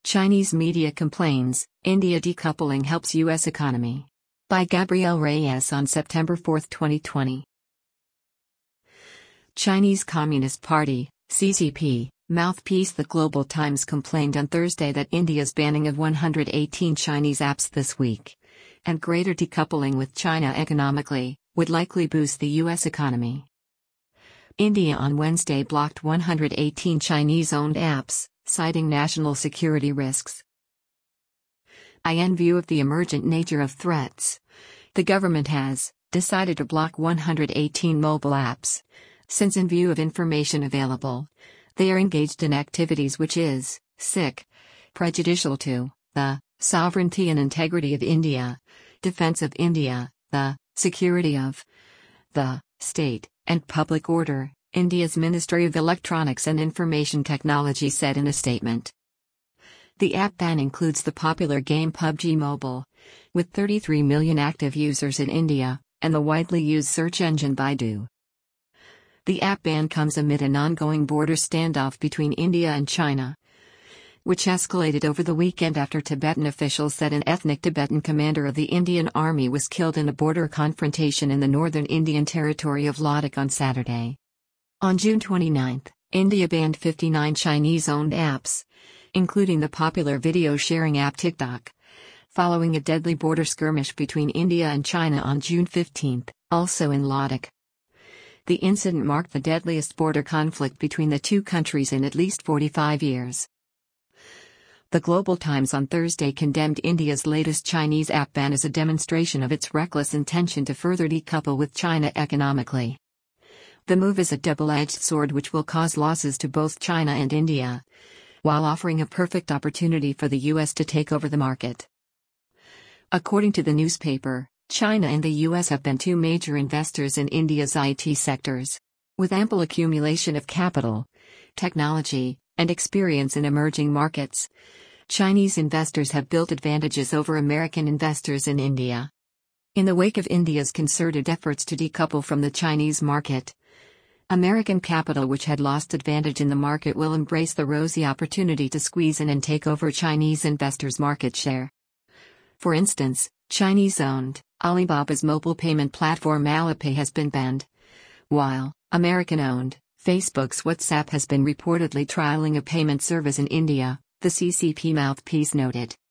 Chinese media complains, India decoupling helps U.S. economy. By Gabriel Reyes on September 4, 2020. Chinese Communist Party, CCP, mouthpiece The Global Times complained on Thursday that India's banning of 118 Chinese apps this week, and greater decoupling with China economically, would likely boost the U.S. economy. India on Wednesday blocked 118 Chinese-owned apps, citing national security risks. In view of the emergent nature of threats, the government has decided to block 118 mobile apps, since in view of information available, they are engaged in activities which is prejudicial to the sovereignty and integrity of India, defense of India, the security of the state, and public order, India's Ministry of Electronics and Information Technology said in a statement. The app ban includes the popular game PUBG Mobile, with 33 million active users in India, and the widely used search engine Baidu. The app ban comes amid an ongoing border standoff between India and China, which escalated over the weekend after Tibetan officials said an ethnic Tibetan commander of the Indian Army was killed in a border confrontation in the northern Indian territory of Ladakh on Saturday. On June 29, India banned 59 Chinese-owned apps, including the popular video-sharing app TikTok, following a deadly border skirmish between India and China on June 15, also in Ladakh. The incident marked the deadliest border conflict between the two countries in at least 45 years. The Global Times on Thursday condemned India's latest Chinese app ban as a demonstration of its reckless intention to further decouple with China economically. The move is a double-edged sword which will cause losses to both China and India, while offering a perfect opportunity for the U.S. to take over the market. According to the newspaper, China and the U.S. have been two major investors in India's IT sectors. With ample accumulation of capital, technology, and experience in emerging markets, Chinese investors have built advantages over American investors in India. In the wake of India's concerted efforts to decouple from the Chinese market, American capital which had lost advantage in the market will embrace the rosy opportunity to squeeze in and take over Chinese investors' market share. For instance, Chinese-owned Alibaba's mobile payment platform Alipay has been banned, while American-owned Facebook's WhatsApp has been reportedly trialing a payment service in India, the CCP mouthpiece noted.